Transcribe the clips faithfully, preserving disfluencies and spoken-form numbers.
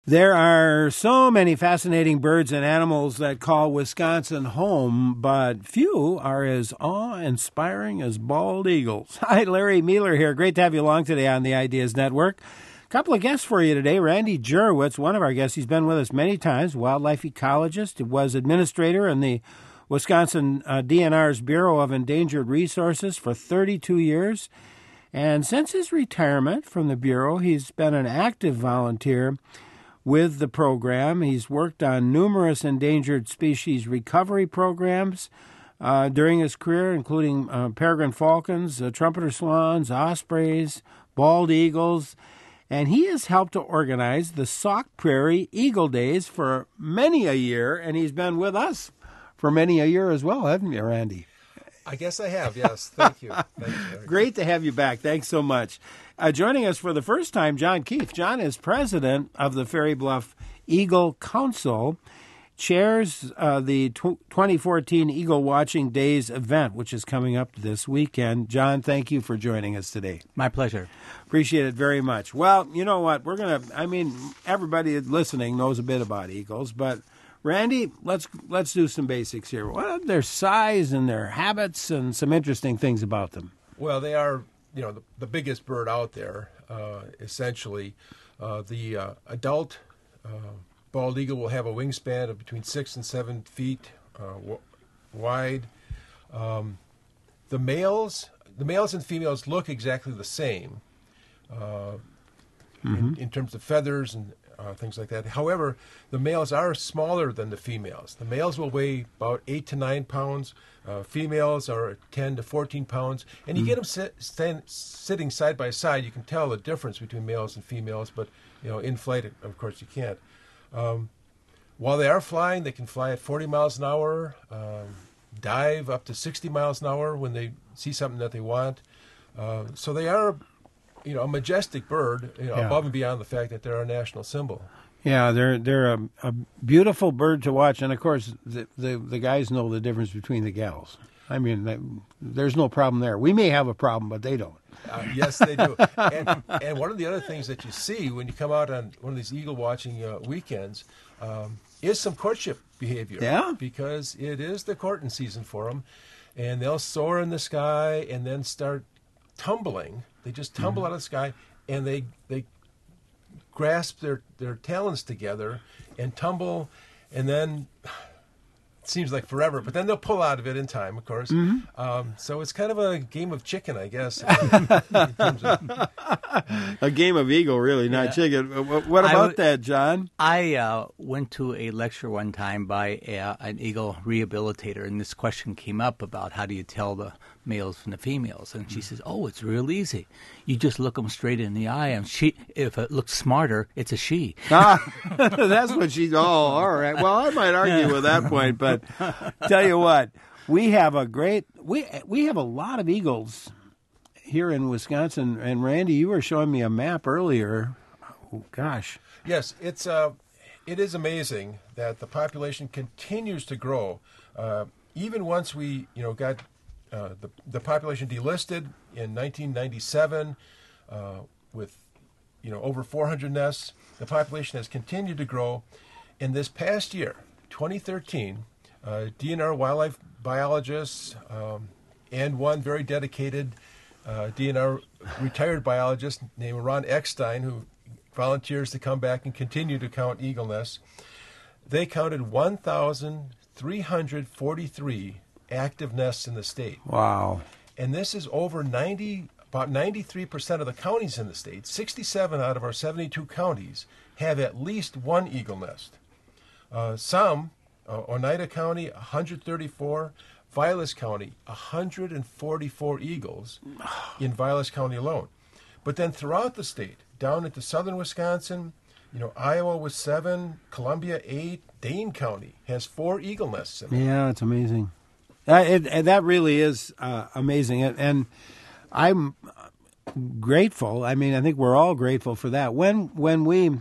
There are so many fascinating birds and animals that call Wisconsin home, but few are as awe-inspiring as bald eagles. Hi, Larry Mueller here. Great to have you along today on the Ideas Network. A couple of guests for you today. Randy Jurewicz, one of our guests. He's been with us many times, wildlife ecologist, was administrator in the Wisconsin uh, D N R's Bureau of Endangered Resources for thirty-two years. And since his retirement from the Bureau, he's been an active volunteer with the program. He's worked on numerous endangered species recovery programs uh, during his career, including uh, peregrine falcons, uh, trumpeter swans, ospreys, bald eagles, and he has helped to organize the Sauk Prairie Eagle Days for many a year, and he's been with us for many a year as well, haven't you, Randy? I guess I have, yes. Thank you. Thank you. Great to have you back. Thanks so much. Uh, joining us for the first time, John Keefe. John is president of the Ferry Bluff Eagle Council, chairs uh, the tw- twenty fourteen Eagle Watching Days event, which is coming up this weekend. John, thank you for joining us today. My pleasure. Appreciate it very much. Well, you know what? We're going to, I mean, everybody listening knows a bit about eagles, but Randy, let's let's do some basics here. What are their size and their habits and some interesting things about them? Well, they are, you know, the, the biggest bird out there, uh, essentially. Uh, the uh, adult uh, bald eagle will have a wingspan of between six and seven feet uh, w- wide. Um, the males, the males and females look exactly the same uh, mm-hmm. in, in terms of feathers and Uh, things like that. However, the males are smaller than the females. The males will weigh about eight to nine pounds. Uh, females are ten to fourteen pounds. And you mm. get them sit, stand, sitting side by side. You can tell the difference between males and females, but you know, in flight, of course, you can't. Um, while they are flying, they can fly at forty miles an hour, um, dive up to sixty miles an hour when they see something that they want. Uh, so they are, you know, a majestic bird, you know, yeah. above and beyond the fact that they're our national symbol. Yeah, they're they're a, a beautiful bird to watch, and of course, the, the the guys know the difference between the gals. I mean, they, there's no problem there. We may have a problem, but they don't. Uh, yes, they do. and, and one of the other things that you see when you come out on one of these eagle watching uh, weekends um, is some courtship behavior. Yeah, because it is the courting season for them, and they'll soar in the sky and then start tumbling. They just tumble mm-hmm. out of the sky, and they they grasp their, their talons together and tumble, and then it seems like forever, but then they'll pull out of it in time, of course. Mm-hmm. Um, so it's kind of a game of chicken, I guess. in terms of... A game of eagle, really, not yeah. chicken. What about w- that, John? I uh, went to a lecture one time by a, an eagle rehabilitator, and this question came up about how do you tell the males from the females, and she says, "Oh, it's real easy. You just look them straight in the eye, and she, if it looks smarter, it's a she." Ah, that's what she's. Oh, all right. Well, I might argue with that point, but tell you what, we have a great we we have a lot of eagles here in Wisconsin. And Randy, you were showing me a map earlier. Oh, gosh. Yes, it's uh, it is amazing that the population continues to grow. Uh, even once we, you know, got Uh, the, the population delisted in nineteen ninety-seven uh, with, you know, over four hundred nests. The population has continued to grow. In this past year, twenty thirteen, uh, D N R wildlife biologists um, and one very dedicated uh, D N R retired biologist named Ron Eckstein, who volunteers to come back and continue to count eagle nests, they counted one thousand three hundred forty-three active nests in the state. Wow. And this is over ninety, about ninety-three percent of the counties in the state. sixty-seven out of our seventy-two counties have at least one eagle nest. Uh, some, uh, Oneida County, one hundred thirty-four, Vilas County, one hundred forty-four eagles in Vilas County alone. But then throughout the state, down into southern Wisconsin, you know, Iowa with seven, Columbia eight, Dane County has four eagle nests in it. Yeah, it's amazing. Uh, it, and that really is uh, amazing, and, and I'm grateful. I mean, I think we're all grateful for that. When when we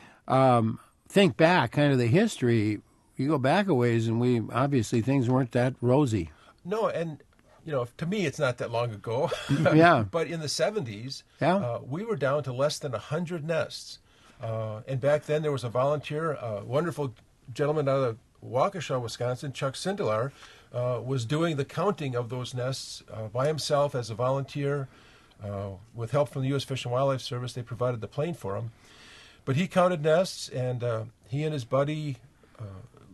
um, think back, kind of the history, you go back a ways, and we obviously things weren't that rosy. No, and you know, to me, it's not that long ago. Yeah. But in the seventies, yeah. uh, we were down to less than one hundred nests. Uh, and back then there was a volunteer, a wonderful gentleman out of Waukesha, Wisconsin, Chuck Sindelar, uh, was doing the counting of those nests uh, by himself as a volunteer. Uh, with help from the U S Fish and Wildlife Service, they provided the plane for him. But he counted nests, and uh, he and his buddy uh,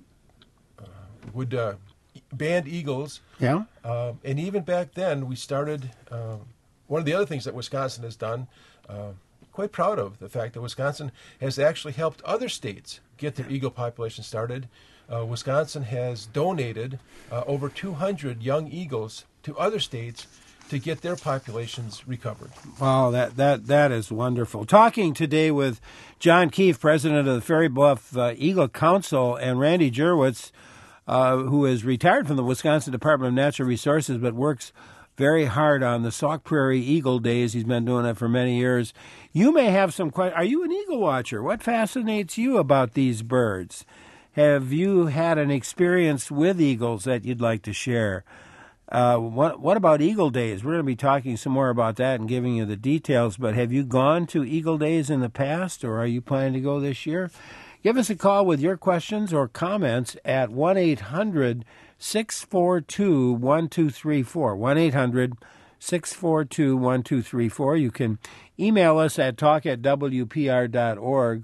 uh, would uh, band eagles. Yeah. Uh, and even back then, we started, uh, one of the other things that Wisconsin has done, uh, quite proud of the fact that Wisconsin has actually helped other states get their eagle population started. Uh, Wisconsin has donated uh, over two hundred young eagles to other states to get their populations recovered. Wow, that, that, that is wonderful. Talking today with John Keefe, president of the Ferry Bluff uh, Eagle Council, and Randy Jurwitz, uh, who is retired from the Wisconsin Department of Natural Resources but works very hard on the Sauk Prairie Eagle Days. He's been doing it for many years. You may have some questions. Are you an eagle watcher? What fascinates you about these birds? Have you had an experience with eagles that you'd like to share? Uh, what what about Eagle Days? We're going to be talking some more about that and giving you the details, but have you gone to Eagle Days in the past, or are you planning to go this year? Give us a call with your questions or comments at one eight hundred six four two one two three four, one eight hundred six four two one two three four. You can email us at talk at w p r dot org,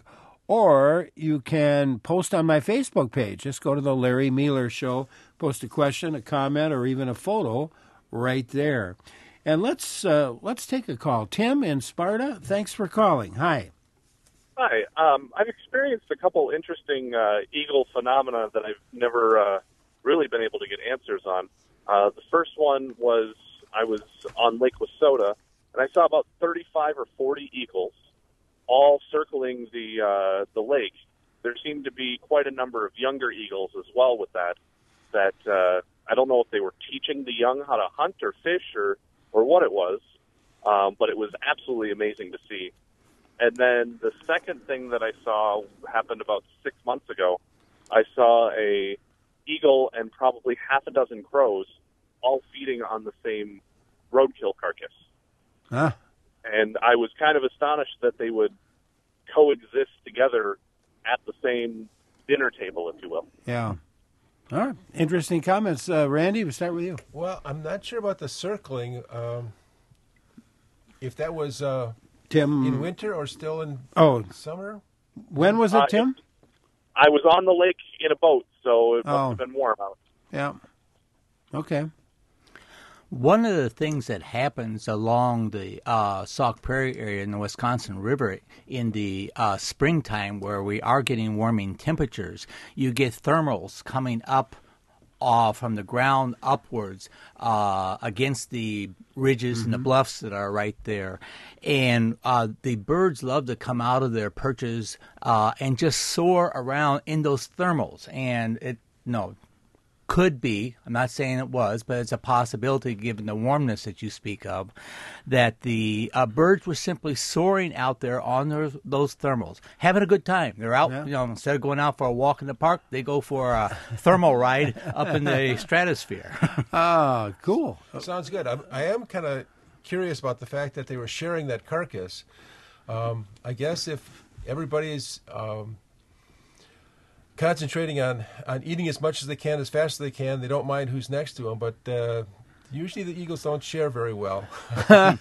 or you can post on my Facebook page. Just go to the Larry Mealer Show, post a question, a comment, or even a photo right there. And let's uh, let's take a call. Tim in Sparta, thanks for calling. Hi. Hi. Um, I've experienced a couple interesting uh, eagle phenomena that I've never uh, really been able to get answers on. Uh, the first one was I was on Lake Wissota, and I saw about thirty-five or forty eagles all circling the uh, the lake. There seemed to be quite a number of younger eagles as well with that. That uh, I don't know if they were teaching the young how to hunt or fish or, or what it was, um, but it was absolutely amazing to see. And then the second thing that I saw happened about six months ago. I saw a eagle and probably half a dozen crows all feeding on the same roadkill carcass. Huh? And I was kind of astonished that they would coexist together at the same dinner table, if you will. Yeah. All right. Interesting comments. Uh, Randy, we'll start with you. Well, I'm not sure about the circling. Um, if that was uh, Tim. in winter or still in Oh, summer? when was it, Uh, Tim? it- I was on the lake in a boat, so it must Oh. have been warm out. Yeah. Okay. One of the things that happens along the uh, Sauk Prairie area in the Wisconsin River in the uh, springtime, where we are getting warming temperatures, you get thermals coming up uh, from the ground upwards uh, against the ridges mm-hmm. and the bluffs that are right there. And uh, the birds love to come out of their perches uh, and just soar around in those thermals. And it, no, could be, I'm not saying it was, but it's a possibility given the warmness that you speak of, that the uh, birds were simply soaring out there on their, those thermals, having a good time. They're out, yeah. you know, instead of going out for a walk in the park, they go for a thermal ride up in the stratosphere. Ah, cool. Sounds good. I'm, I am kind of curious about the fact that they were sharing that carcass. Um, I guess if everybody's um, concentrating on, on eating as much as they can, as fast as they can, they don't mind who's next to them, but uh, usually the eagles don't share very well. um,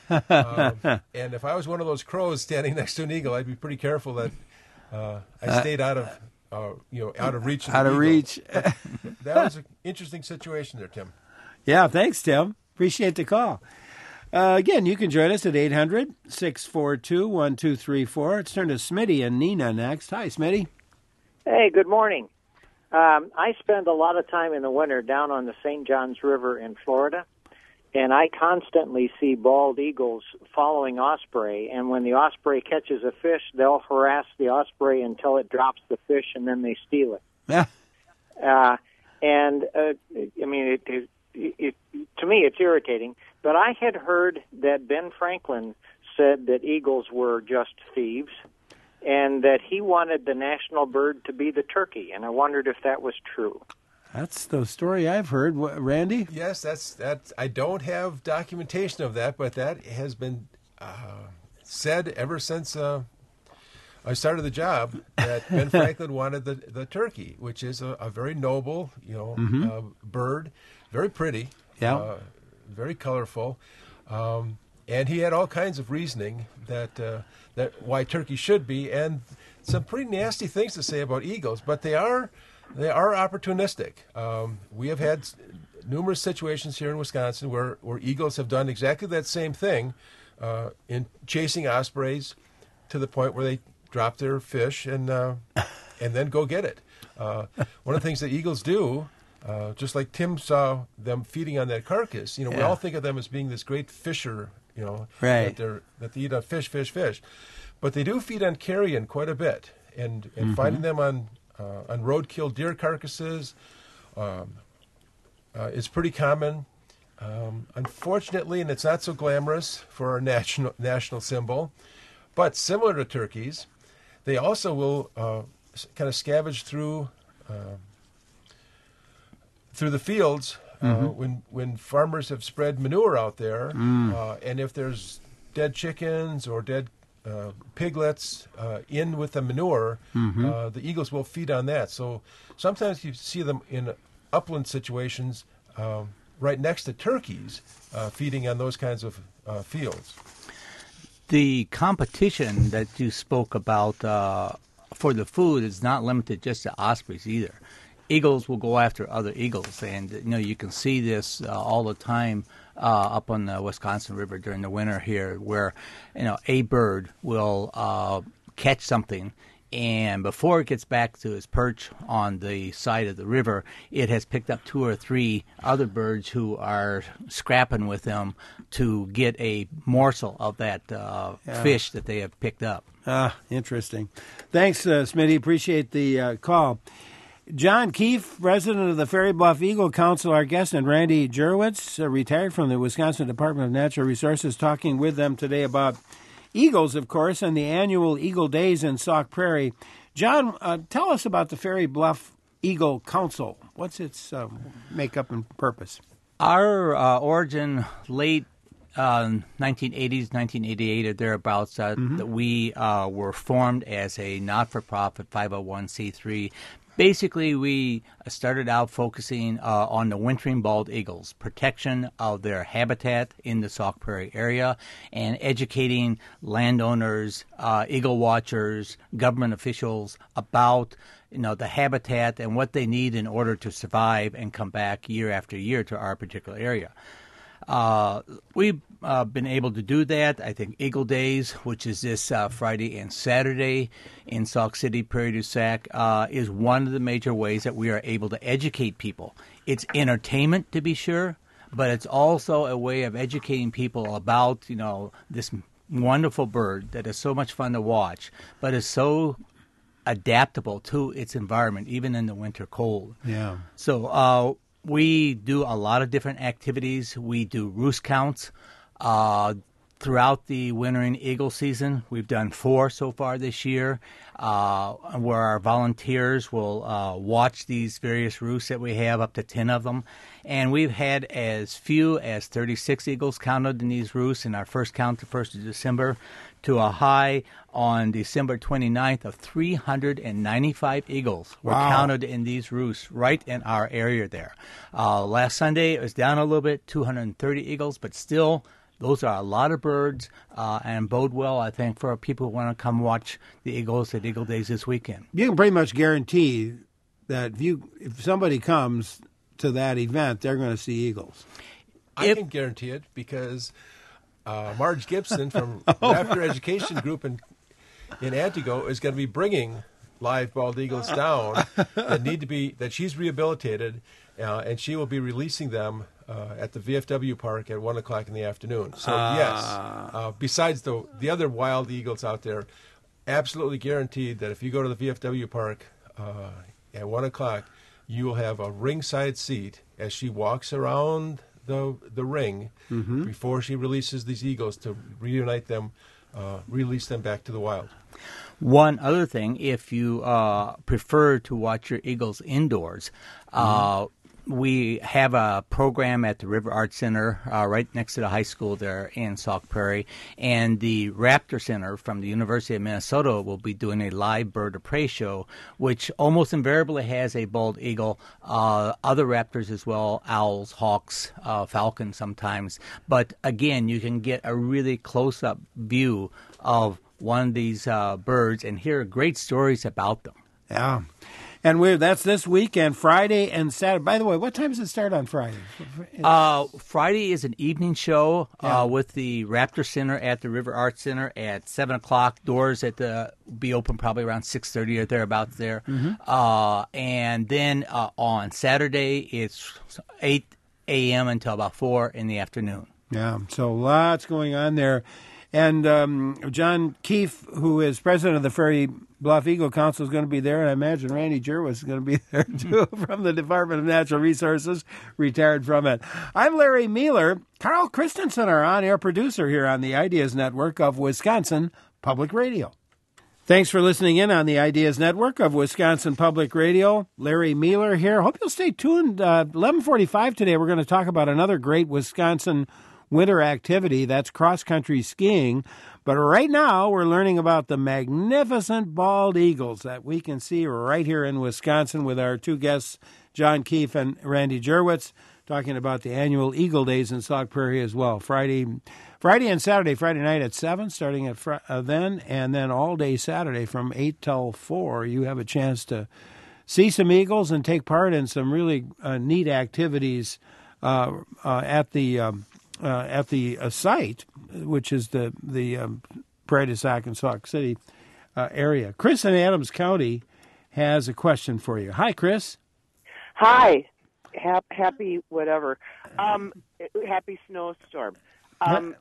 and if I was one of those crows standing next to an eagle, I'd be pretty careful that uh, I stayed out of uh, you know out of reach. Of out the of eagle. reach. That was an interesting situation there, Tim. Yeah, thanks, Tim. Appreciate the call. Uh, again, you can join us at eight hundred six four two one two three four. Let's turn to Smitty and Nina next. Hi, Smitty. Hey, good morning. Um, I spend a lot of time in the winter down on the Saint Johns River in Florida, and I constantly see bald eagles following osprey, and when the osprey catches a fish, they'll harass the osprey until it drops the fish, and then they steal it. Yeah. Uh, and, uh, I mean, it, it, it, to me, it's irritating, but I had heard that Ben Franklin said that eagles were just thieves, and that he wanted the national bird to be the turkey, and I wondered if that was true. That's the story I've heard. What, Randy? Yes, that's that. I don't have documentation of that, but that has been uh, said ever since uh, I started the job that Ben Franklin wanted the, the turkey, which is a, a very noble, you know, Mm-hmm. uh, bird, very pretty, Yeah. uh, very colorful, um, and he had all kinds of reasoning that uh, that why turkey should be, and some pretty nasty things to say about eagles, but they are they are opportunistic. Um, we have had s- numerous situations here in Wisconsin where, where eagles have done exactly that same thing uh, in chasing ospreys to the point where they drop their fish and uh, and then go get it. Uh, one of the things that eagles do, uh, just like Tim saw them feeding on that carcass, you know, we Yeah. all think of them as being this great fisher, you know, Right. that they're that they eat on fish, fish, fish, but they do feed on carrion quite a bit, and and finding them on uh, on roadkill deer carcasses um, uh, is pretty common. Um, unfortunately, and it's not so glamorous for our national national symbol, but similar to turkeys, they also will uh, s- kind of scavenge through uh, through the fields uh, when when farmers have spread manure out there, uh, and if there's dead chickens or dead uh, piglets uh, in with the manure, uh, the eagles will feed on that. So sometimes you see them in upland situations um, right next to turkeys uh, feeding on those kinds of uh, fields. The competition that you spoke about uh, for the food is not limited just to ospreys either. Eagles will go after other eagles, and you know you can see this uh, all the time uh, up on the Wisconsin River during the winter here, where you know a bird will uh, catch something, and before it gets back to its perch on the side of the river, it has picked up two or three other birds who are scrapping with them to get a morsel of that uh, Yeah. fish that they have picked up. Ah, interesting. Thanks, uh, Smitty. Appreciate the uh, call. John Keefe, president of the Ferry Bluff Eagle Council, our guest, and Randy Jurwitz, uh, retired from the Wisconsin Department of Natural Resources, talking with them today about eagles, of course, and the annual Eagle Days in Sauk Prairie. John, uh, tell us about the Ferry Bluff Eagle Council. What's its uh, makeup and purpose? Our uh, origin, late uh, nineteen eighties, nineteen eighty-eight, or thereabouts, uh, that we uh, were formed as a not-for-profit five oh one c three. Basically, we started out focusing uh, on the wintering bald eagles, protection of their habitat in the Sauk Prairie area, and educating landowners, uh, eagle watchers, government officials about you know the habitat and what they need in order to survive and come back year after year to our particular area. Uh, we've uh, been able to do that. I think Eagle Days, which is this uh, Friday and Saturday in Sauk City, Prairie du Sac, uh, is one of the major ways that we are able to educate people. It's entertainment, to be sure, but it's also a way of educating people about, you know, this wonderful bird that is so much fun to watch, but is so adaptable to its environment, even in the winter cold. Yeah. So uh, we do a lot of different activities. We do roost counts uh, throughout the wintering eagle season. We've done four so far this year, uh, where our volunteers will uh, watch these various roosts that we have, up to ten of them. And we've had as few as thirty-six eagles counted in these roosts in our first count, the first of December, to a high on December twenty-ninth of three hundred ninety-five eagles were Wow. counted in these roosts right in our area there. Uh, last Sunday, it was down a little bit, two hundred thirty eagles, but still, those are a lot of birds uh, and bode well, I think, for people who want to come watch the Eagles at Eagle Days this weekend. You can pretty much guarantee that if you if somebody comes to that event, they're going to see eagles. I If- can guarantee it because uh, Marge Gibson from Raptor Education Group in in Antigo is going to be bringing live bald eagles down that need to be that she's rehabilitated, uh, and she will be releasing them uh, at the V F W park at one o'clock in the afternoon. So yes, uh, besides the the other wild eagles out there, absolutely guaranteed that if you go to the V F W park uh, at one o'clock, you will have a ringside seat as she walks around the the ring before she releases these eagles to reunite them, uh, release them back to the wild. One other thing, if you uh, prefer to watch your eagles indoors, uh, we have a program at the River Arts Center uh, right next to the high school there in Sauk Prairie. And the Raptor Center from the University of Minnesota will be doing a live bird of prey show, which almost invariably has a bald eagle, uh, other raptors as well, owls, hawks, uh, falcons sometimes. But again, you can get a really close-up view of one of these uh, birds and hear great stories about them. Yeah. And we're, that's this weekend, Friday and Saturday. By the way, what time does it start on Friday? Uh, Friday is an evening show Yeah. uh, with the Raptor Center at the River Arts Center at seven o'clock. Doors at the be open probably around six thirty or thereabouts there. Mm-hmm. Uh, and then uh, on Saturday, it's eight a.m. until about four in the afternoon. Yeah, so lots going on there. And um, John Keefe, who is president of the Prairie Bluff Eagle Council, is going to be there. And I imagine Randy Jerwitz is going to be there, too, from the Department of Natural Resources, retired from it. I'm Larry Mueller. Carl Christensen, our on-air producer here on the Ideas Network of Wisconsin Public Radio. Thanks for listening in on the Ideas Network of Wisconsin Public Radio. Larry Mueller here. Hope you'll stay tuned. Uh, eleven forty-five today, we're going to talk about another great Wisconsin winter activity. That's cross-country skiing. But right now, we're learning about the magnificent bald eagles that we can see right here in Wisconsin with our two guests, John Keefe and Randy Jerwitz, talking about the annual Eagle Days in Sauk Prairie as well. Friday Friday and Saturday, Friday night at seven, starting at fr- uh, then, and then all day Saturday from eight till four, you have a chance to see some eagles and take part in some really uh, neat activities uh, uh, at the um, uh, at the uh, site, which is the the um, Prairie du Sac and Sauk City uh, area. Chris in Adams County has a question for you. Hi, Chris. Hi. Hap- happy whatever. Um, happy snowstorm. Um,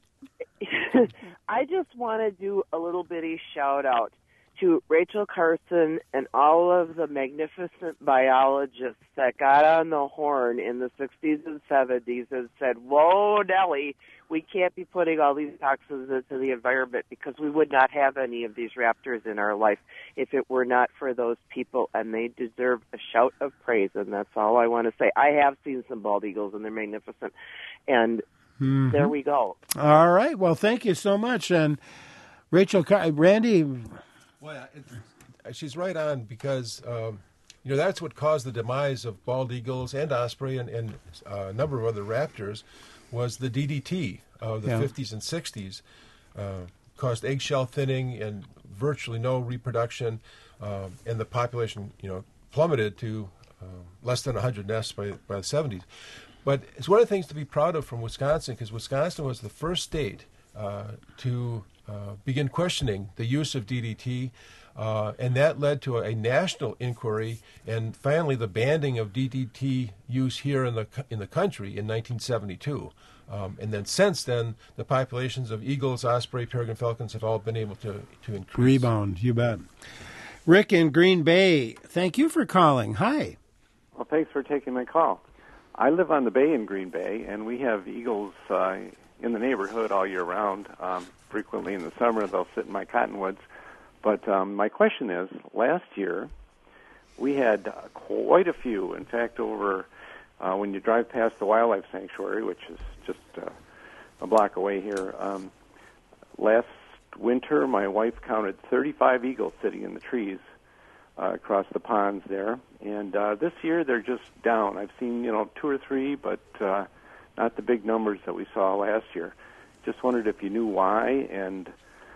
I just want to do a little bitty shout out to Rachel Carson and all of the magnificent biologists that got on the horn in the sixties and seventies and said, whoa, Nellie, we can't be putting all these toxins into the environment because we would not have any of these raptors in our life if it were not for those people, and they deserve a shout of praise, and that's all I want to say. I have seen some bald eagles, and they're magnificent, and mm-hmm. there we go. All right. Well, thank you so much. And Rachel, Car- Randy... Well, it, she's right on because, um, you know, that's what caused the demise of bald eagles and osprey and, and uh, a number of other raptors was the D D T of the yeah. fifties and sixties. Uh, caused eggshell thinning and virtually no reproduction, um, and the population, you know, plummeted to uh, less than one hundred nests by, by the seventies. But it's one of the things to be proud of from Wisconsin because Wisconsin was the first state uh, to Uh, begin questioning the use of D D T, uh, and that led to a, a national inquiry, and finally the banning of D D T use here in the in the country in nineteen seventy-two. Um, and then since then, the populations of eagles, osprey, peregrine falcons have all been able to, to increase. Rebound, you bet. Rick in Green Bay, thank you for calling. Hi. Well, thanks for taking my call. I live on the bay in Green Bay, and we have eagles uh, in the neighborhood all year round. Um, frequently in the summer, they'll sit in my cottonwoods. But um, my question is, last year we had uh, quite a few. In fact, over uh, when you drive past the wildlife sanctuary, which is just uh, a block away here, um, last winter my wife counted thirty-five eagles sitting in the trees uh, across the ponds there. And uh, this year they're just down. I've seen, you know, two or three, but uh, not the big numbers that we saw last year. Just wondered if you knew why, and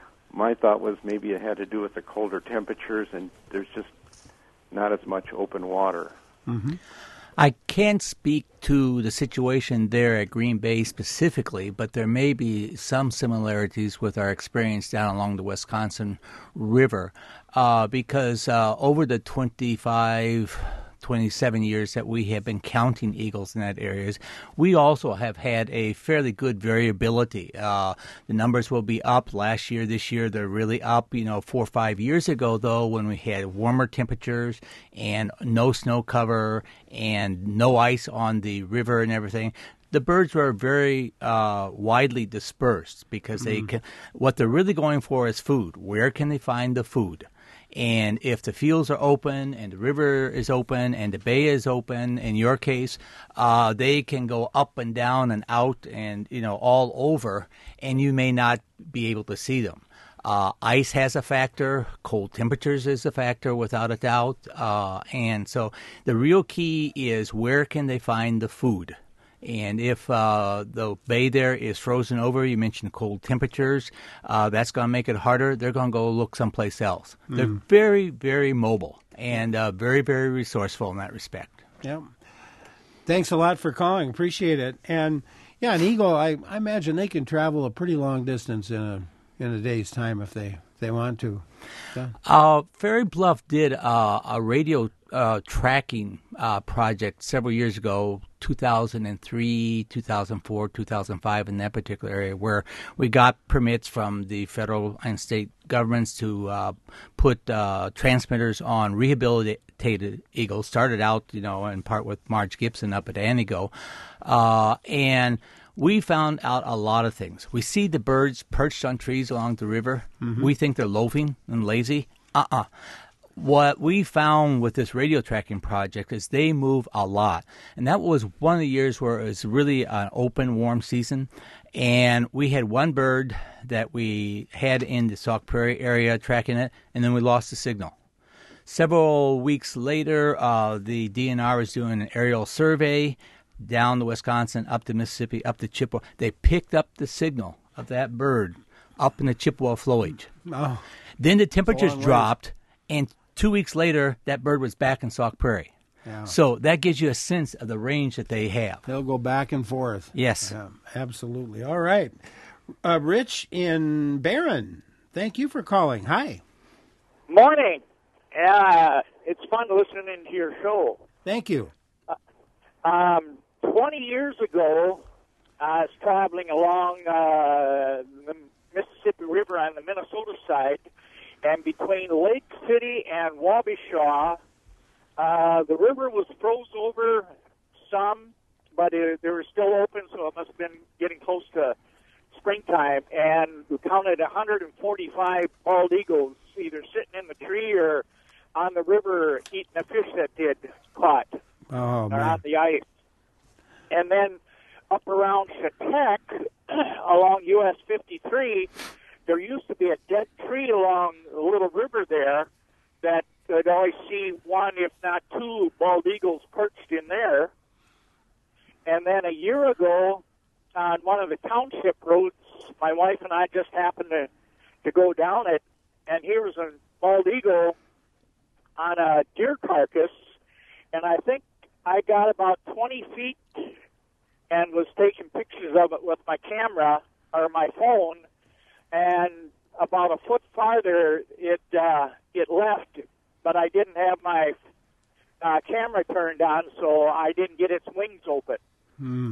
my thought was maybe it had to do with the colder temperatures, and there's just not as much open water. Mm-hmm. I can't speak to the situation there at Green Bay specifically, but there may be some similarities with our experience down along the Wisconsin River, uh, because uh, over the twenty-five twenty-seven years that we have been counting eagles in that areas, we also have had a fairly good variability. Uh, the numbers will be up last year, this year they're really up. You know, four or five years ago, though, when we had warmer temperatures and no snow cover and no ice on the river and everything, the birds were very uh, widely dispersed because they mm. can, what they're really going for is food. Where can they find the food? And if the fields are open and the river is open and the bay is open, in your case, uh, they can go up and down and out and, you know, all over, and you may not be able to see them. Uh, ice has a factor. Cold temperatures is a factor, without a doubt. Uh, and so the real key is, where can they find the food? And if uh, the bay there is frozen over, you mentioned cold temperatures, uh, that's going to make it harder. They're going to go look someplace else. Mm. They're very, very mobile and uh, very, very resourceful in that respect. Yeah. Thanks a lot for calling. Appreciate it. And, yeah, an eagle, I, I imagine they can travel a pretty long distance in a in a day's time if they, if they want to. Yeah. Uh, Ferry Bluff did uh, a radio uh, tracking uh, project several years ago, two thousand three, two thousand four, two thousand five, in that particular area, where we got permits from the federal and state governments to uh, put uh, transmitters on rehabilitated eagles. Started out, you know, in part with Marge Gibson up at Antigo, uh, and we found out a lot of things. We see the birds perched on trees along the river. Mm-hmm. We think they're loafing and lazy. Uh-uh. What we found with this radio tracking project is they move a lot. And that was one of the years where it was really an open, warm season. And we had one bird that we had in the Sauk Prairie area tracking it, and then we lost the signal. Several weeks later, uh, the D N R was doing an aerial survey down to Wisconsin, up to Mississippi, up to Chippewa. They picked up the signal of that bird up in the Chippewa flowage. Oh, then the temperatures dropped, and two weeks later, that bird was back in Sauk Prairie. Yeah. So that gives you a sense of the range that they have. They'll go back and forth. Yes. Yeah, absolutely. All right. Uh, Rich in Barron, thank you for calling. Hi. Morning. Uh, it's fun listening to your show. Thank you. Uh, um, twenty years ago, I was traveling along uh, the Mississippi River on the Minnesota side, and between Lake City and Wabasha, uh, the river was froze over some, but it, they were still open, so it must have been getting close to springtime, and we counted one hundred forty-five bald eagles either sitting in the tree or on the river eating the fish that they'd caught oh, or man. on the ice. And then up around Chautauqua, along U S fifty-three, there used to be a dead tree along the little river there that I'd always see one, if not two, bald eagles perched in there. And then a year ago, on one of the township roads, my wife and I just happened to, to go down it, and here was a bald eagle on a deer carcass, and I think I got about twenty feet and was taking pictures of it with my camera or my phone, and about a foot farther it uh, it left, but I didn't have my uh, camera turned on, so I didn't get its wings open. Hmm.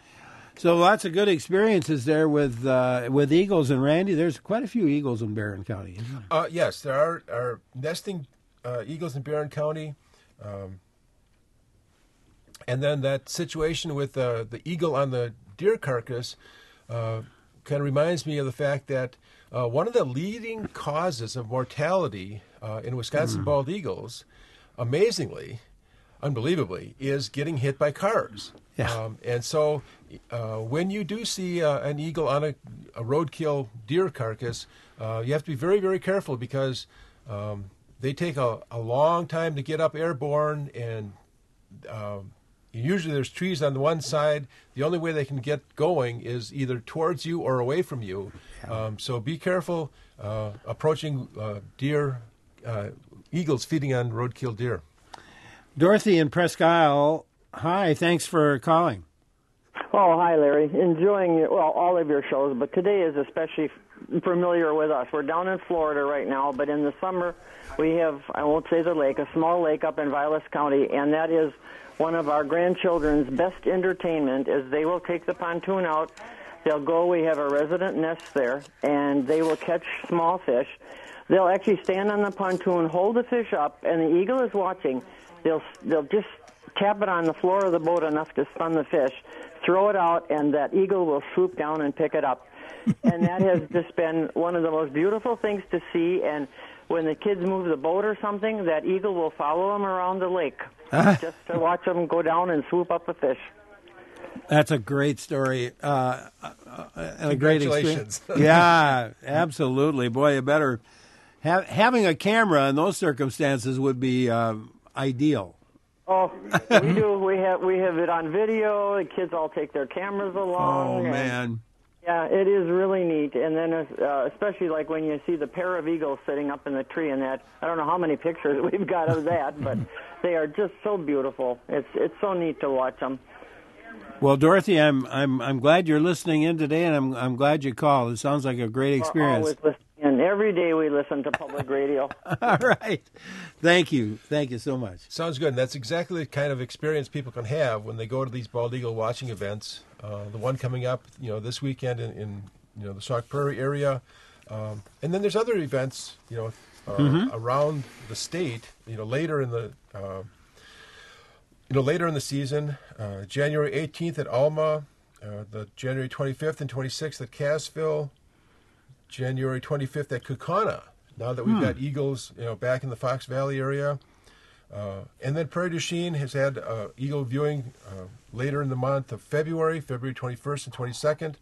So lots of good experiences there with uh, with eagles. And Randy, there's quite a few eagles in Barron County, isn't there? Uh, yes, there are, are nesting uh, eagles in Barron County. Um, and then that situation with uh, the eagle on the deer carcass uh, kind of reminds me of the fact that uh, one of the leading causes of mortality uh, in Wisconsin mm. bald eagles, amazingly, unbelievably, is getting hit by cars. Yeah. Um, and so uh, when you do see uh, an eagle on a, a roadkill deer carcass, uh, you have to be very, very careful because um, they take a, a long time to get up airborne, and um, usually there's trees on the one side. The only way they can get going is either towards you or away from you. Um, so be careful uh, approaching uh, deer, uh, eagles feeding on roadkill deer. Dorothy in Presque Isle, hi, thanks for calling. Oh, hi, Larry. Enjoying, well, all of your shows, but today is especially familiar with us. We're down in Florida right now, but in the summer we have, I won't say the lake, a small lake up in Vilas County, and that is one of our grandchildren's best entertainment is they will take the pontoon out. They'll go, we have a resident nest there, and they will catch small fish. They'll actually stand on the pontoon, hold the fish up, and the eagle is watching. They'll they'll just tap it on the floor of the boat enough to stun the fish, throw it out, and that eagle will swoop down and pick it up. And that has just been one of the most beautiful things to see. And when the kids move the boat or something, that eagle will follow them around the lake just to watch them go down and swoop up a fish. That's a great story uh, uh, and a great experience. Congratulations. Yeah, absolutely. Boy, you better have, having a camera in those circumstances would be uh, ideal. Oh, we do. We have we have it on video. The kids all take their cameras along. Oh, and, man. Yeah, it is really neat. And then uh, especially like when you see the pair of eagles sitting up in the tree and that, I don't know how many pictures we've got of that, but they are just so beautiful. It's it's so neat to watch them. Well, Dorothy, I'm I'm I'm glad you're listening in today, and I'm I'm glad you called. It sounds like a great experience. We're always listening. And every day we listen to public radio. All right. Thank you. Thank you so much. Sounds good. And that's exactly the kind of experience people can have when they go to these bald eagle watching events. Uh, the one coming up, you know, this weekend in, in you know the Sauk Prairie area, um, and then there's other events, you know, uh, Mm-hmm. around the state. You know, later in the uh, you know later in the season, uh, January eighteenth at Alma, uh, the January twenty-fifth and twenty-sixth at Cassville, January twenty-fifth at Kaukauna. Now that we've got eagles, you know, back in the Fox Valley area. Uh, and then Prairie du Chien has had uh, eagle viewing uh, later in the month of February, February twenty-first and twenty-second.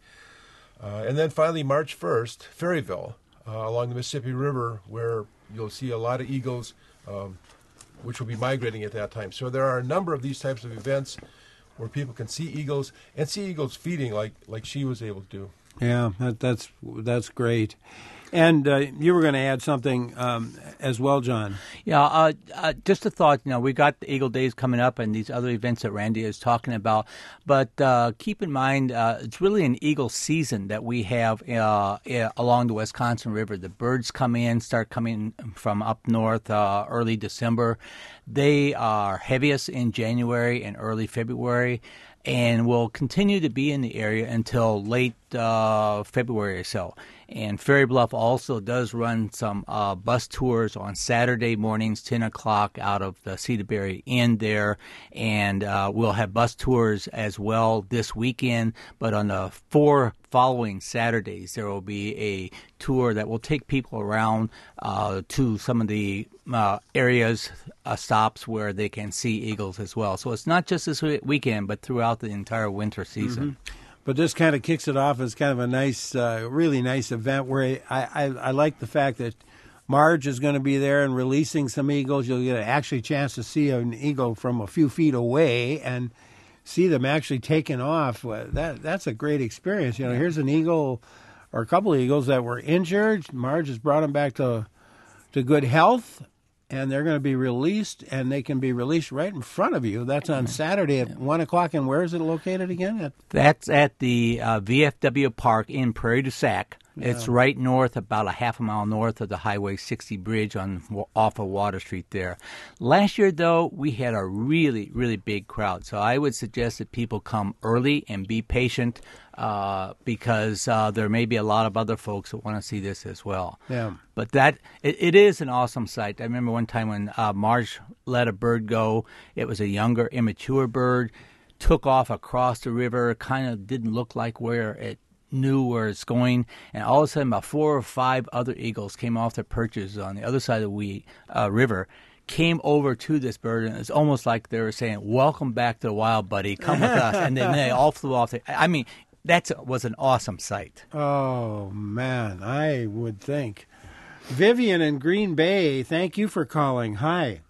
Uh, and then finally March first, Ferryville, uh, along the Mississippi River, where you'll see a lot of eagles, um, which will be migrating at that time. So there are a number of these types of events where people can see eagles and see eagles feeding like, like she was able to do. Yeah, that, that's that's great. And uh, you were going to add something um, as well, John. Yeah, uh, uh, just a thought. You know, we got the Eagle Days coming up and these other events that Randy is talking about. But uh, keep in mind, uh, it's really an eagle season that we have uh, uh, along the Wisconsin River. The birds come in, start coming from up north uh, early December. They are heaviest in January and early February, and will continue to be in the area until late uh, February or so. And Ferry Bluff also does run some uh, bus tours on Saturday mornings, ten o'clock, out of the Cedarberry Inn there. And uh, we'll have bus tours as well this weekend. But on the four following Saturdays, there will be a tour that will take people around uh, to some of the uh, areas, uh, stops where they can see eagles as well. So it's not just this weekend, but throughout the entire winter season. Mm-hmm. But this kind of kicks it off as kind of a nice, uh, really nice event where I, I, I like the fact that Marge is going to be there and releasing some eagles. You'll get an actually chance to see an eagle from a few feet away and see them actually taking off. That That's a great experience. You know, here's an eagle or a couple of eagles that were injured. Marge has brought them back to to good health, and they're going to be released, and they can be released right in front of you. That's on Saturday at one o'clock, and where is it located again? At That's at the uh, V F W Park in Prairie du Sac. Yeah. It's right north, about a half a mile north of the Highway sixty bridge on off of Water Street there. Last year, though, we had a really, really big crowd. So I would suggest that people come early and be patient uh, because uh, there may be a lot of other folks that want to see this as well. Yeah. But that it, it is an awesome sight. I remember one time when uh, Marge let a bird go. It was a younger, immature bird, took off across the river, kind of didn't look like where it knew where it's going, and all of a sudden about four or five other eagles came off their perches on the other side of the wee, uh, river, came over to this bird, and it's almost like they were saying, "Welcome back to the wild, buddy. Come with us." And then they all flew off. The, I mean, that was an awesome sight. Oh, man, I would think. Vivian in Green Bay, thank you for calling. Hi.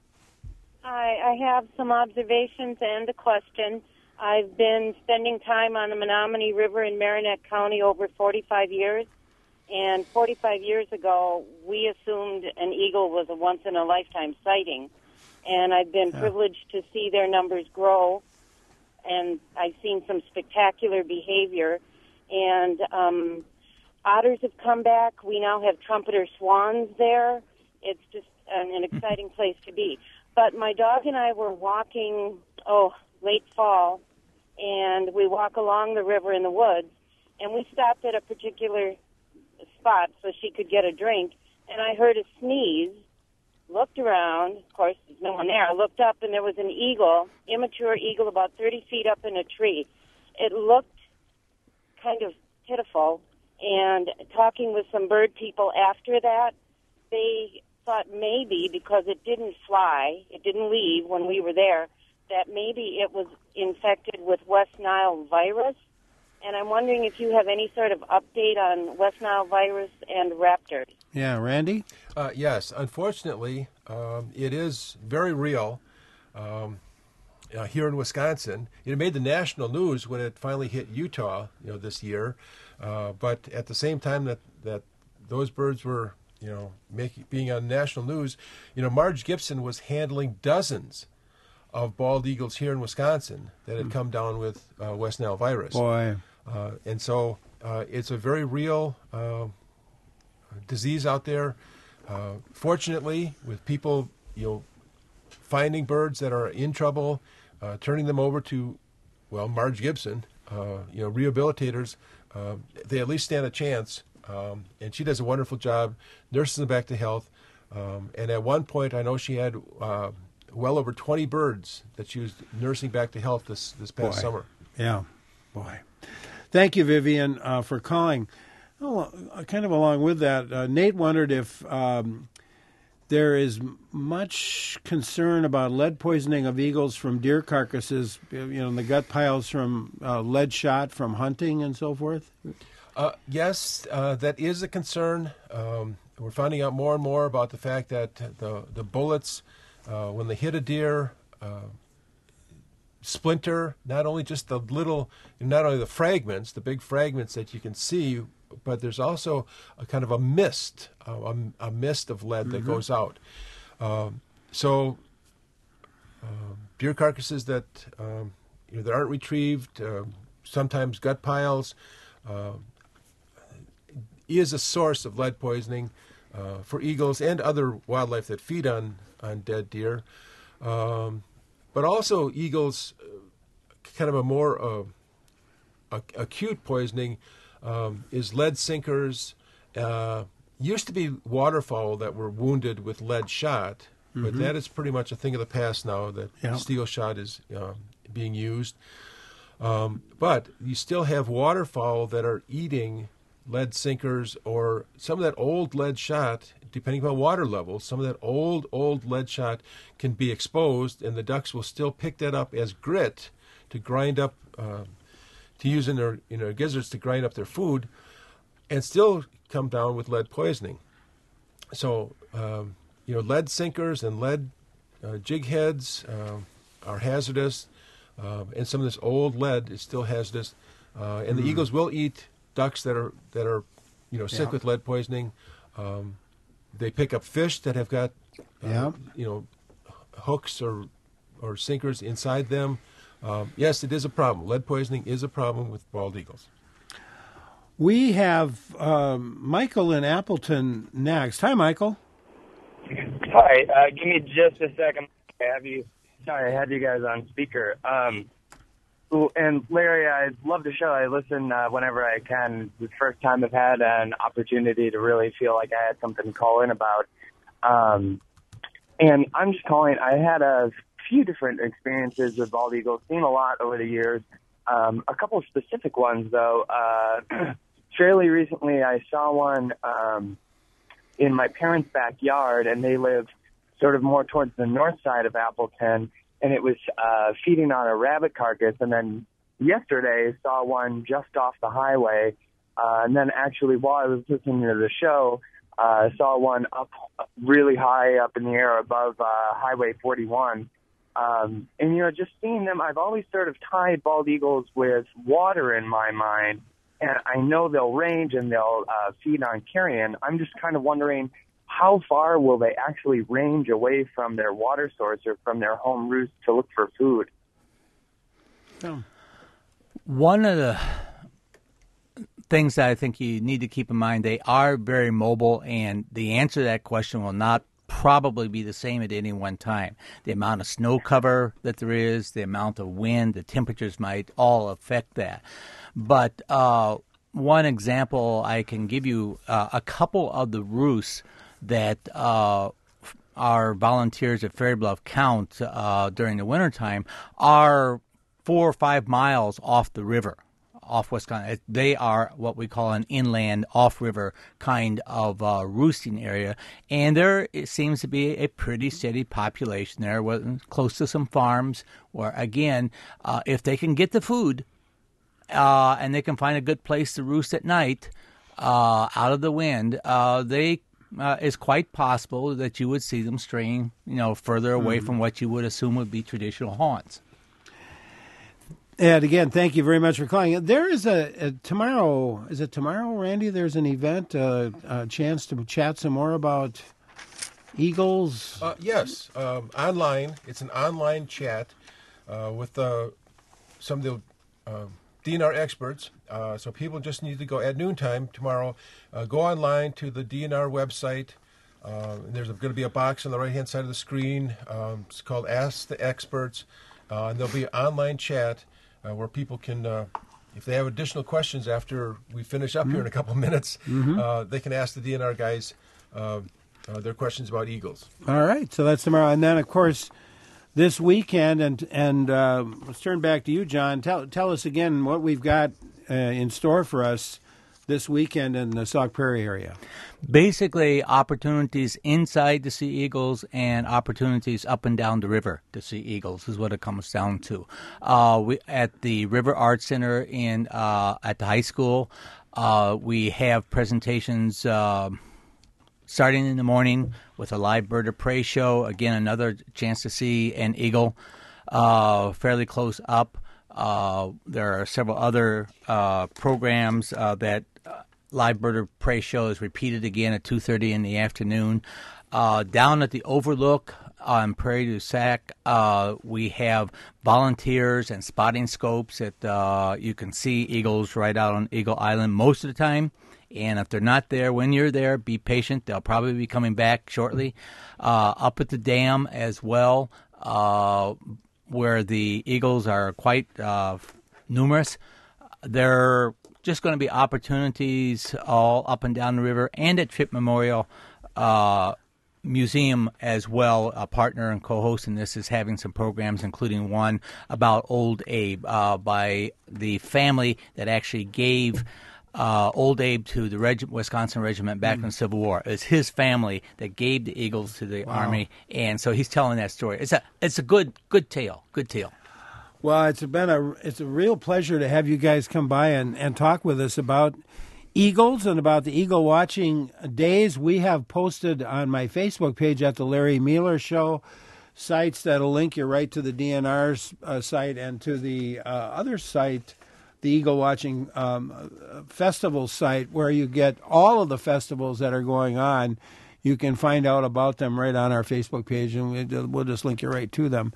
Hi, I have some observations and a question. I've been spending time on the Menominee River in Marinette County over forty-five years, and forty-five years ago, we assumed an eagle was a once-in-a-lifetime sighting, and I've been yeah. privileged to see their numbers grow, and I've seen some spectacular behavior, and um, otters have come back. We now have trumpeter swans there. It's just an, an exciting place to be. But my dog and I were walking, oh, late fall, and we walk along the river in the woods, and we stopped at a particular spot so she could get a drink, and I heard a sneeze, looked around, of course, there's no one there. I looked up, and there was an eagle, immature eagle, about thirty feet up in a tree. It looked kind of pitiful, and talking with some bird people after that, they thought maybe because it didn't fly, it didn't leave when we were there, that maybe it was infected with West Nile virus. And I'm wondering if you have any sort of update on West Nile virus and raptors. Yeah, Randy? Uh, yes, unfortunately, um, it is very real um, uh, here in Wisconsin. It made the national news when it finally hit Utah, you know, this year. Uh, but at the same time that, that those birds were, you know, making being on national news, you know, Marge Gibson was handling dozens of bald eagles here in Wisconsin that had come down with uh, West Nile virus. Boy. Uh, and so uh, it's a very real uh, disease out there. Uh, fortunately, with people, you know, finding birds that are in trouble, uh, turning them over to, well, Marge Gibson, uh, you know, rehabilitators, uh, they at least stand a chance. Um, and she does a wonderful job, nurses them back to health. Um, and at one point, I know she had uh, well over twenty birds that she was nursing back to health this, this past Boy. summer. Yeah, boy. Thank you, Vivian, uh, for calling. Well, uh, kind of along with that, uh, Nate wondered if um, there is much concern about lead poisoning of eagles from deer carcasses, you know, in the gut piles from uh, lead shot from hunting and so forth. Uh, yes, uh, that is a concern. Um, we're finding out more and more about the fact that the the bullets, uh, when they hit a deer, uh, splinter not only just the little, not only the fragments, the big fragments that you can see, but there's also a kind of a mist, a, a, a mist of lead mm-hmm. that goes out. Um, so uh, deer carcasses that um, you know that aren't retrieved, uh, sometimes gut piles. Uh, is a source of lead poisoning uh, for eagles and other wildlife that feed on, on dead deer. Um, but also eagles, uh, kind of a more uh, ac- acute poisoning um, is lead sinkers. Uh, used to be waterfowl that were wounded with lead shot, mm-hmm. but that is pretty much a thing of the past now that yeah. steel shot is uh, being used. Um, but you still have waterfowl that are eating lead sinkers or some of that old lead shot, depending upon water levels. Some of that old, old lead shot can be exposed, and the ducks will still pick that up as grit to grind up, uh, to use in their, in their gizzards to grind up their food, and still come down with lead poisoning. So, um, you know, lead sinkers and lead uh, jig heads uh, are hazardous, uh, and some of this old lead is still hazardous. Uh, and mm. the eagles will eat ducks that are that are, you know, sick yeah. with lead poisoning. Um, they pick up fish that have got, uh, yeah. you know, hooks or or sinkers inside them. Um, yes, it is a problem. Lead poisoning is a problem with bald eagles. We have um, Michael in Appleton next. Hi, Michael. Hi. Uh, give me just a second. I have you. Sorry, I had you guys on speaker. Um, And Larry, I love the show. I listen uh, whenever I can. It's the first time I've had an opportunity to really feel like I had something to call in about. Um, and I'm just calling. I had a few different experiences with bald eagles, seen a lot over the years. Um, a couple of specific ones, though. Uh, fairly recently, I saw one um, in my parents' backyard, and they live sort of more towards the north side of Appleton. And it was uh, feeding on a rabbit carcass. And then yesterday saw one just off the highway. Uh, and then actually while I was listening to the show, uh, saw one up really high up in the air above uh, Highway forty-one. Um, and, you know, just seeing them, I've always sort of tied bald eagles with water in my mind. And I know they'll range and they'll uh, feed on carrion. I'm just kind of wondering, how far will they actually range away from their water source or from their home roost to look for food? One of the things that I think you need to keep in mind, they are very mobile, and the answer to that question will not probably be the same at any one time. The amount of snow cover that there is, the amount of wind, the temperatures might all affect that. But uh, one example I can give you, uh, a couple of the roosts that uh, our volunteers at Fairy Bluff count uh, during the wintertime are four or five miles off the river. off Wisconsin. They are what we call an inland, off-river kind of uh, roosting area, and there it seems to be a pretty steady population there, close to some farms, where, again, uh, if they can get the food uh, and they can find a good place to roost at night uh, out of the wind, uh, they uh, it's quite possible that you would see them straying, you know, further away mm. from what you would assume would be traditional haunts. And again, thank you very much for calling. There is a, a tomorrow. Is it tomorrow, Randy? There's an event, uh, a chance to chat some more about eagles. Uh, yes, um, online. It's an online chat uh, with uh, some of the uh, D N R experts. Uh, so people just need to go at noontime tomorrow. Uh, go online to the D N R website. Uh, and there's going to be a box on the right-hand side of the screen. Um, it's called Ask the Experts, uh, and there'll be an online chat. Uh, where people can, uh, if they have additional questions after we finish up mm-hmm. here in a couple of minutes, mm-hmm. uh, they can ask the D N R guys uh, uh, their questions about eagles. All right, so that's tomorrow. And then, of course, this weekend, and and uh, let's turn back to you, John. Tell, tell us again what we've got uh, in store for us this weekend in the Sauk Prairie area. Basically, opportunities inside to see eagles and opportunities up and down the river to see eagles is what it comes down to. Uh, we at the River Arts Center in uh, at the high school, uh, we have presentations uh, starting in the morning with a live bird of prey show. Again, another chance to see an eagle uh, fairly close up. Uh, there are several other uh, programs uh, that uh, Live Bird of Prey show is repeated again at two thirty in the afternoon. Uh, down at the Overlook on Prairie du Sac, uh, we have volunteers and spotting scopes that uh, you can see eagles right out on Eagle Island most of the time. And if they're not there when you're there, be patient. They'll probably be coming back shortly. Uh, up at the dam as well, uh, where the eagles are quite uh, numerous. There are just going to be opportunities all up and down the river, and at Tripp Memorial uh, Museum as well. A partner and co-host in this is having some programs, including one about Old Abe uh, by the family that actually gave Uh, Old Abe to the Reg- Wisconsin Regiment back mm. in the Civil War. It's his family that gave the eagles to the wow. Army, and so he's telling that story. It's a it's a good good tale, good tale. Well, it's been a it's a real pleasure to have you guys come by and, and talk with us about eagles and about the eagle watching days. We have posted on my Facebook page at the Larry Mealer Show sites that'll link you right to the D N R's uh, site and to the uh, other site, the Eagle Watching um, Festival site, where you get all of the festivals that are going on. You can find out about them right on our Facebook page, and we'll just link you right to them.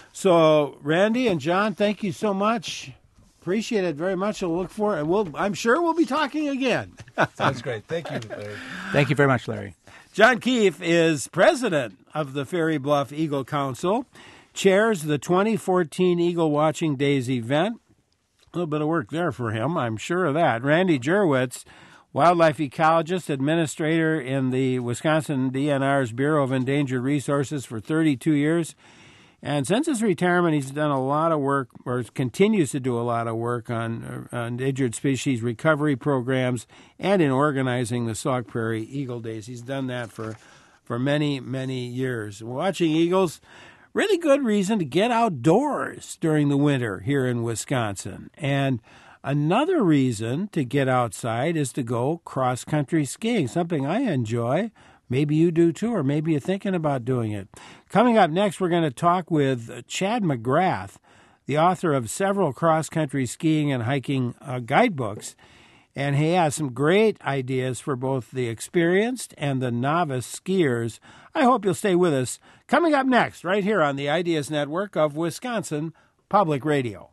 So, Randy and John, thank you so much. Appreciate it very much. I'll look for it, and we'll, I'm sure we'll be talking again. Sounds great. Thank you, Larry. Thank you very much, Larry. John Keefe is president of the Ferry Bluff Eagle Council, chairs the twenty fourteen Eagle Watching Days event. A little bit of work there for him, I'm sure of that. Randy Jurwitz, wildlife ecologist, administrator in the Wisconsin D N R's Bureau of Endangered Resources for thirty-two years. And since his retirement, he's done a lot of work, or continues to do a lot of work on uh, endangered species recovery programs and in organizing the Sauk Prairie Eagle Days. He's done that for, for many, many years. Watching eagles, really good reason to get outdoors during the winter here in Wisconsin. And another reason to get outside is to go cross-country skiing, something I enjoy. Maybe you do too, or maybe you're thinking about doing it. Coming up next, we're going to talk with Chad McGrath, the author of several cross-country skiing and hiking uh, guidebooks. And he has some great ideas for both the experienced and the novice skiers. I hope you'll stay with us. Coming up next, right here on the Ideas Network of Wisconsin Public Radio.